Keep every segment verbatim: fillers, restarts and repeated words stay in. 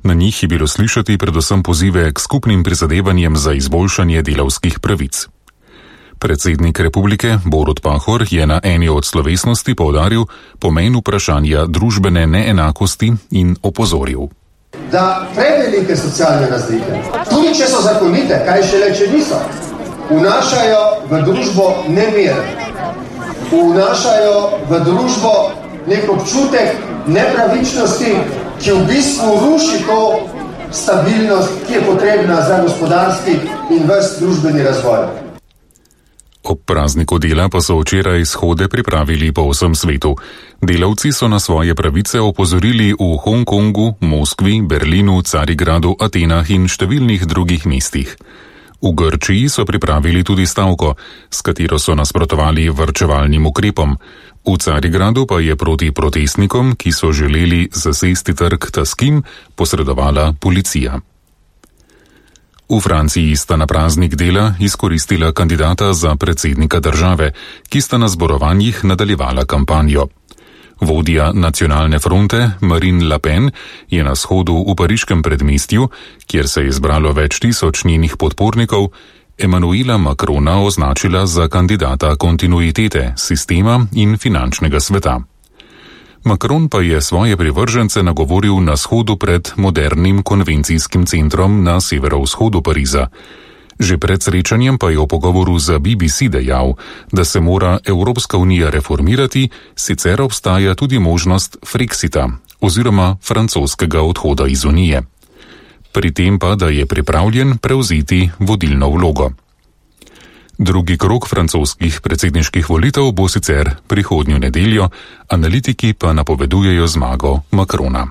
Na njih je bilo slišati predvsem pozive k skupnim prizadevanjem za izboljšanje delavskih pravic. Predsednik republike Borut Pahor je na eni od slovesnosti poudaril pomen vprašanja družbene neenakosti in opozoril, da prevelike socialne razlike, tudi če so zakonite, kaj šele če niso, vnašajo v družbo nemir, vnašajo v družbo nek občutek nepravičnosti, ki v bistvu ruši to stabilnost, ki je potrebna za gospodarski in ves družbeni razvoj. Ob prazniku dela pa so včeraj shode pripravili po vsem svetu. Delavci so na svoje pravice opozorili v Hongkongu, Moskvi, Berlinu, Carigradu, Atenah in številnih drugih mestih. V Grčiji so pripravili tudi stavko, s katero so nasprotovali varčevalnim ukrepom. V Carigradu pa je proti protestnikom, ki so želeli zasesti trg Taskim, posredovala policija. V Franciji sta na praznik dela izkoristila kandidata za predsednika države, ki sta na zborovanjih nadaljevala kampanjo. Vodja nacionalne fronte Marine Le Pen je na shodu v pariškem predmestju, kjer se je zbralo več tisoč njenih podpornikov, Emmanuela Macrona označila za kandidata kontinuitete, sistema in finančnega sveta. Macron pa je svoje privržence nagovoril na shodu pred modernim konvencijskim centrom na severovzhodu Pariza. Že pred srečanjem pa je v pogovoru za B B C dejal, da se mora Evropska unija reformirati, sicer obstaja tudi možnost Frexita oziroma francoskega odhoda iz unije. Pri tem pa, da je pripravljen prevzeti vodilno vlogo. Drugi krog francoskih predsedniških volitev bo sicer prihodnjo nedeljo, analitiki pa napovedujejo zmago Macrona.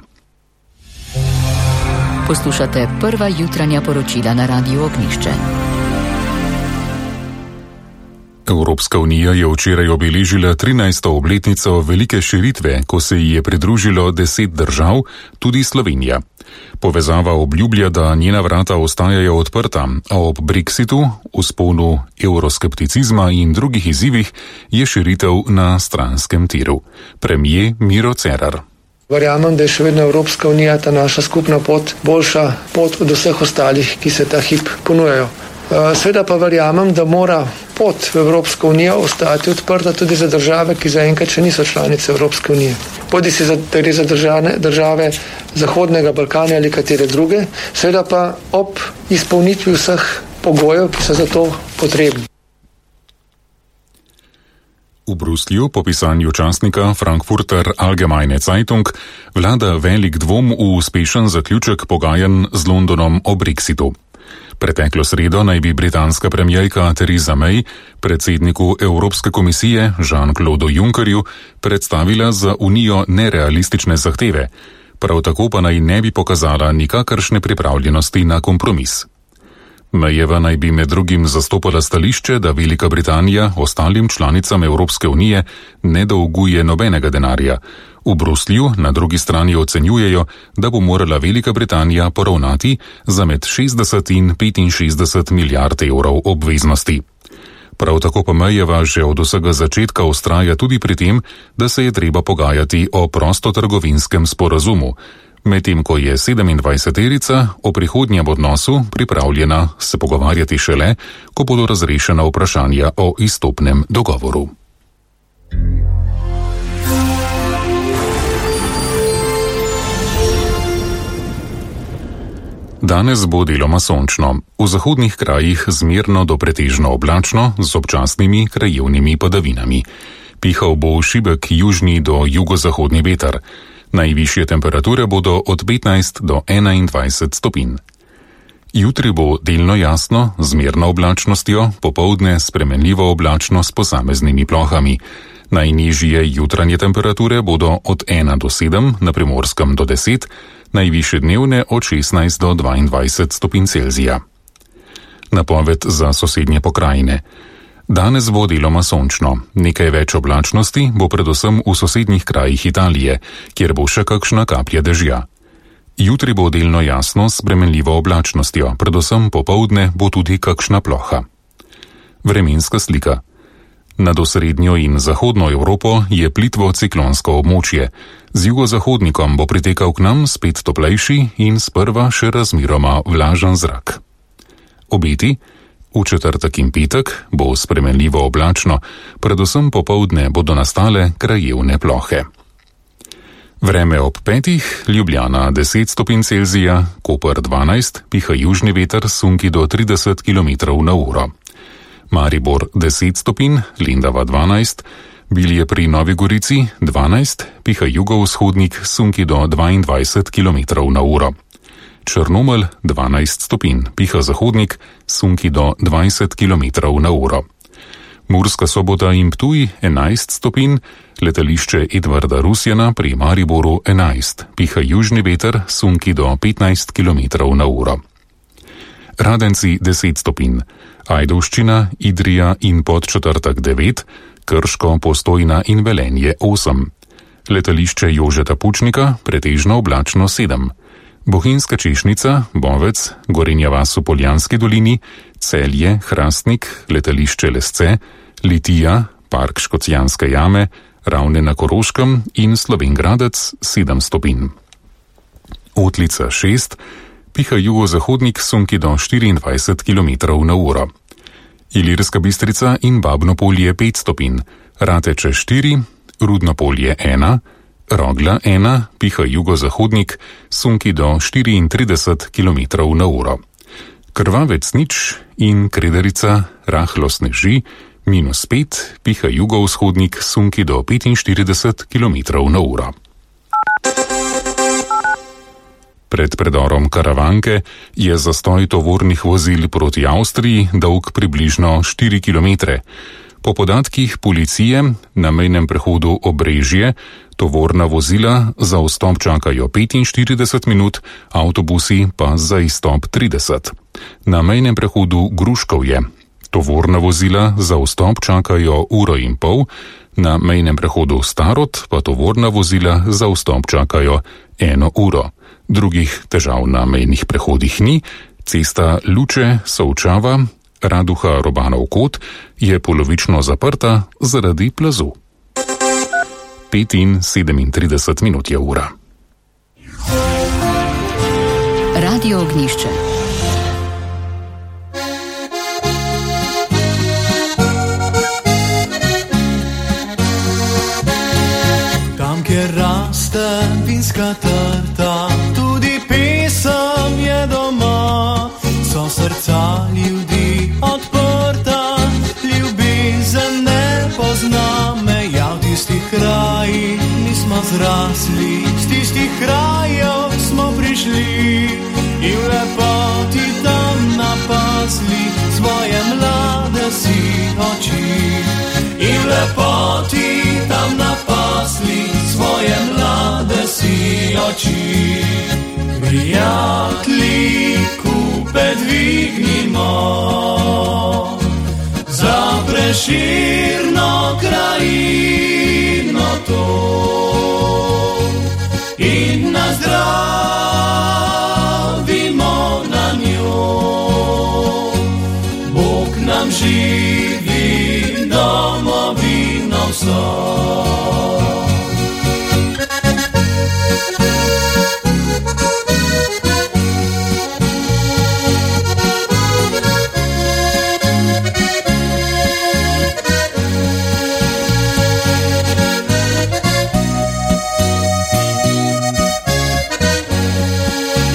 Poslušate prva jutranja poročila na Radiu Ognjišče. Evropska unija je včeraj obeležila trinajsto obletnico velike širitve, ko se ji je pridružilo deset držav, tudi Slovenija. Povezava obljublja, da njena vrata ostajajo odprta, a ob Brexitu, vzponu evroskepticizma in drugih izzivih je širitev na stranskem tiru. Premier Miro Cerar. Verjamem, da je še vedno Evropska unija ta naša skupna pot boljša pot od vseh ostalih, ki se ta hip ponujajo. Seveda pa verjamem, da mora pot v Evropsko unijo ostati odprta tudi za države, ki zaenkrat še niso članice Evropske unije. Bodi si za, gre za države, države Zahodnega Balkana ali katere druge, seveda pa ob izpolnitvi vseh pogojev, ki so za to potrebni. V Bruslju po pisanju časnika Frankfurter Allgemeine Zeitung vlada velik dvom v uspešen zaključek pogajanj z Londonom o Brexitu. Preteklo sredo naj bi britanska premierka Theresa May predsedniku Evropske komisije Jean-Claude Junckerju predstavila za unijo nerealistične zahteve, prav tako pa naj ne bi pokazala nikakršne pripravljenosti na kompromis. Mayjeva naj bi med drugim zastopala stališče, da Velika Britanija ostalim članicam Evropske unije ne dolguje nobenega denarja. V Bruslju na drugi strani ocenjujejo, da bo morala Velika Britanija poravnati za med šestdeset in petinšestdeset milijard evrov obveznosti. Prav tako pa Mayjeva že od vsega začetka vztraja tudi pri tem, da se je treba pogajati o prostotrgovinskem sporazumu, medtem ko je sedemindvajseterica o prihodnjem odnosu pripravljena se pogovarjati šele, ko bodo razrešena vprašanja o izstopnem dogovoru. Danes bo deloma sončno, v zahodnih krajih zmerno do pretežno oblačno z občasnimi krajevnimi padavinami. Pihal bo šibek južni do jugozahodni veter. Najvišje temperature bodo od petnajst do enaindvajset stopinj. Jutri bo delno jasno, z zmerno oblačnostjo, popoldne spremenljivo oblačno s posameznimi plohami. Najnižje jutranje temperature bodo od ena do sedem, na Primorskem do deset, najvišje dnevne od šestnajst do dvaindvajset stopinj Celzija. Napoved za sosednje pokrajine. Danes bo deloma sončno, nekaj več oblačnosti bo predvsem v sosednjih krajih Italije, kjer bo še kakšna kaplja dežja. Jutri bo delno jasno s spremenljivo oblačnostjo, predvsem popoldne bo tudi kakšna ploha. Vremenska slika. Nad osrednjo in zahodno Evropo je plitvo ciklonsko območje. Z jugozahodnikom bo pritekal k nam spet toplejši in sprva še razmeroma vlažen zrak. Obeti: v četrtek in petek bo spremenljivo oblačno, predvsem popoldne bodo nastale krajevne plohe. Vreme ob petih, Ljubljana deset stopinj Celzija, Koper dvanajst, piha južni veter, sunki do trideset kilometrov na uro. Maribor deset stopinj, Lendava dvanajst, Bilje pri Novi Gorici dvanajst, piha jugovzhodnik, sunki do dvaindvajset kilometrov na uro. Črnomelj dvanajst stopinj, piha zahodnik, sunki do dvajset kilometrov na uro. Murska Sobota in Ptuj enajst stopinj, letališče Edvarda Rusjana pri Mariboru enajst, piha južni veter, sunki do petnajst kilometrov na uro. Radenci deset stopinj, Ajdovščina, Idrija in Podčetrtek devet, Krško, Postojna in Velenje osem. Letališče Jožeta Pučnika pretežno oblačno sedem. Bohinjska Češnica, Bovec, Gorenja vas v Poljanski dolini, Celje, Hrastnik, letališče Lesce, Litija, park Škocjanske jame, Ravne na Koroškem in Slovenj Gradec sedem stopinj. Otlica šest, piha jugozahodnik, sunki do štiriindvajset kilometrov na uro. Ilirska Bistrica in Babno Polje pet stopinj, Rateče štiri, Rudno Polje ena, Rogla ena, piha jugozahodnik, sunki do štiriintrideset kilometrov na uro. Krvavec nič in Krederica rahlo sneži, minus pet, piha jugovzhodnik, sunki do petinštirideset kilometrov na uro. Pred predorom Karavanke je zastoj tovornih vozil proti Avstriji dolg približno štiri kilometre. Po podatkih policije na mejnem prehodu Obrežje tovorna vozila za vstop čakajo petinštirideset minut, avtobusi pa za izstop trideset. Na mejnem prehodu Gruškovje tovorna vozila za vstop čakajo uro in pol, na mejnem prehodu Starod pa tovorna vozila za vstop čakajo eno uro. Drugih težav na mejnih prehodih ni, cesta Luče Solčava, Raduha Robanov kot je polovično zaprta zaradi plazu. pet in sedemintrideset minut je ura. Radio Ognjišče. Tam, kjer raste vinska trta, tudi pesem je doma, so srca ljudi odprta, ljubezen ne pozna meja. V tistih krajih nismo zrasli, z tistih krajev smo prišli in v lepoti tam napasli svoje mlade si oči. In v lepoti tam napasli svoje mlade si oči. Prijatelji, kupe dvignimo za Preširno krajino to in nazdravimo na njo. Bog nam živi domovino vso.